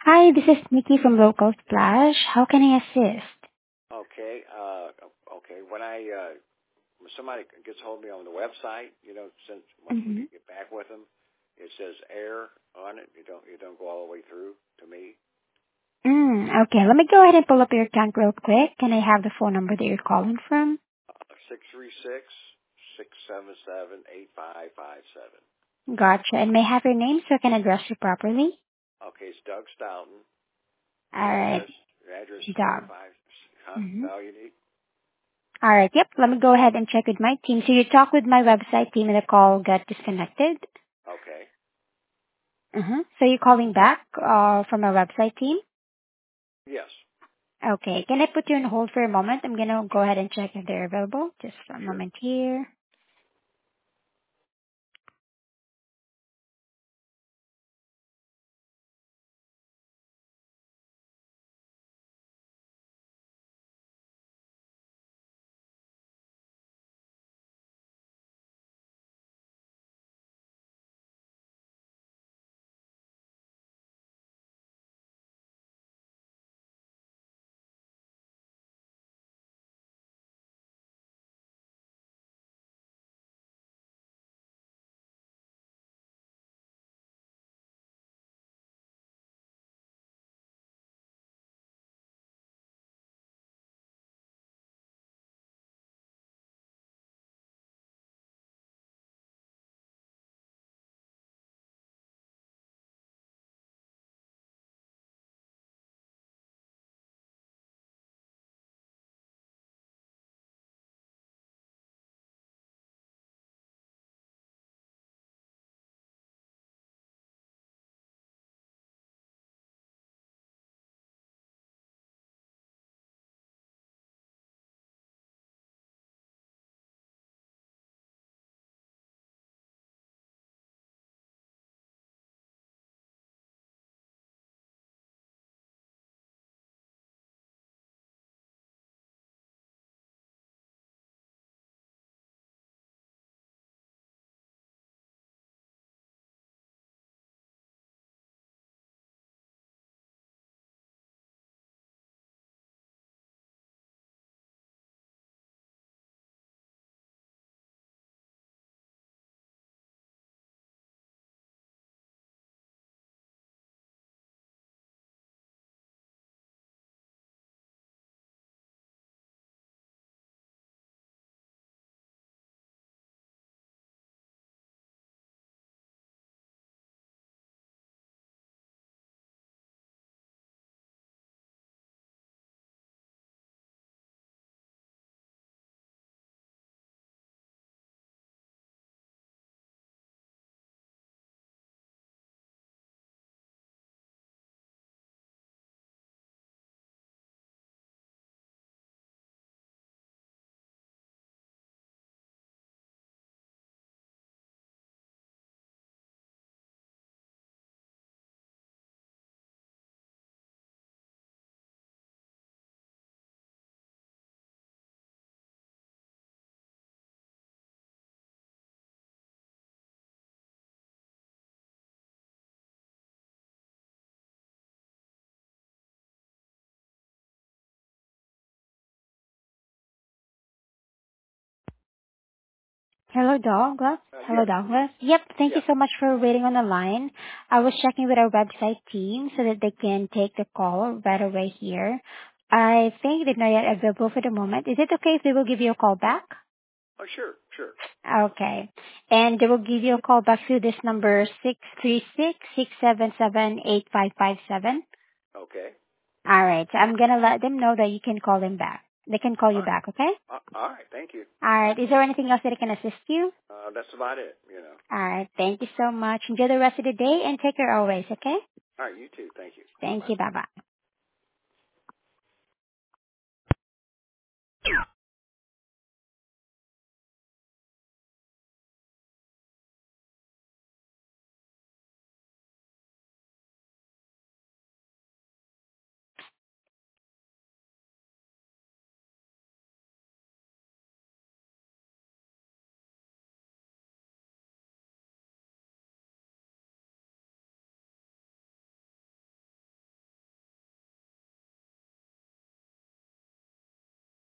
Hi, this is Nikki from Local Splash. How can I assist? Okay. Okay. When somebody gets hold of me on the website, since once we Mm-hmm. get back with them, it says error on it. You don't go all the way through to me. Okay, let me go ahead and pull up your account real quick. Can I have the phone number that you're calling from? 636-677-8557. Gotcha. And may I have your name so I can address you properly? Okay, it's Doug Stoughton. All right, Your address is Doug. 35. Huh? Mm-hmm. All you need? All right, yep. Let me go ahead and check with my team. So you talked with my website team and the call got disconnected. Okay. So you're calling back from our website team? Yes. Okay. Can I put you on hold for a moment? I'm gonna go ahead and check if they're available. Just a Sure. moment here. Hello, Douglas. Hello, Yes. Douglas. Yep, thank you Yeah. so much for waiting on the line. I was checking with our website team so that they can take the call right away here. I think they're not yet available for the moment. Is it okay if they will give you a call back? Oh, sure. Sure. Okay. And they will give you a call back to this number, 636-677-8557. Okay. All right. So I'm going to let them know that you can call them back. They can call All you right. back, okay? All right. Thank you. All right. Is there anything else that I can assist you? That's about it. All right. Thank you so much. Enjoy the rest of the day and take care always, okay? All right. You too. Thank you. Thank Bye-bye. you. Bye-bye.